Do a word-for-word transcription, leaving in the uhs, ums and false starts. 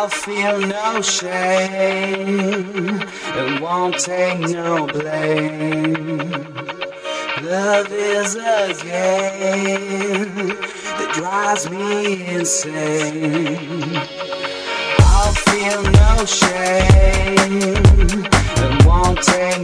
I'll feel no shame and won't take no blame. Love is a game that drives me insane. I'll feel no shame and won't take